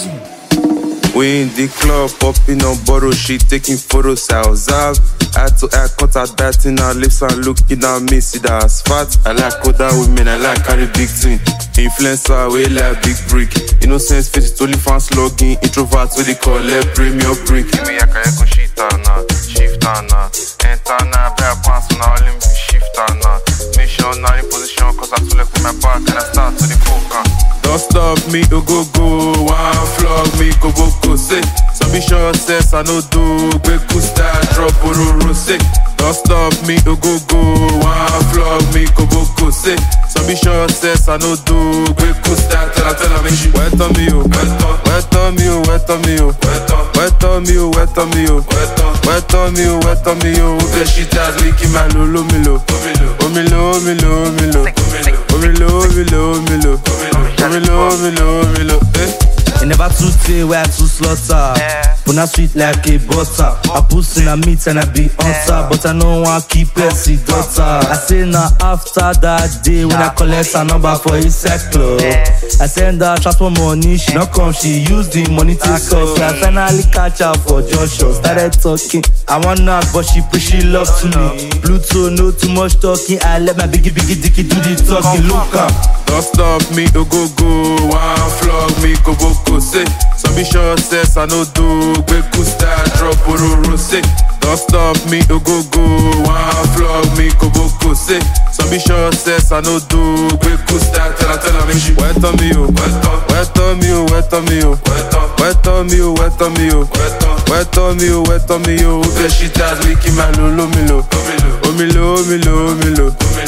We in the club, popping on borrow shit, taking photos, I observe. Eye to eye, cut her biting her lips and looking at me, see that as fat. I like other women, I like carry big thing. Influencer, we like big brick. Innocence face it only fans logging. Introverts, what they call it, premium brick. Give me a go shit now, shift now. Enter now, bear pants now, let me shift now. Mission now in position, cause I too left with my back and I start to the focus. Don't stop me, go go go. One flog me, go go go. Say, some be sure says I no do. Quick style, drop or say. Don't stop me, go go go. One flog me, go go go. Say, some be sure says I no do. Quick style, tell her make she wet on me, wet on me, wet on me, wet on me, wet on me, wet on me, wet on me, wet she does making my lolo milo, omilo, omilo, omilo, omilo, omilo, omilo, omilo, omilo, It never too stay where I too slaughter. But not sweet like a butter. I put in a meat and I be on top. But I know I keep Percy daughter. I say now after that day when I collect a number for a set club. I send her transfer money, she not come, she use the money to suck. I finally catch her for Joshua. Started talking, I want knock but she push she love to me. Pluto no too much talking, I let my biggie dicky do the talking. Look up. Don't stop me, go go go. One flog me, go go go. Say, some be sure says I no do. Quick style, drop or say. Don't stop me, go go go. One flog me, go go go. Say, some be sure says I no do. Quick style, tell her make she wet on me, wet on me, wet on me, wet on me, wet on me, wet on me, wet on me, wet she does making my lolo milo, omilo, omilo, omilo.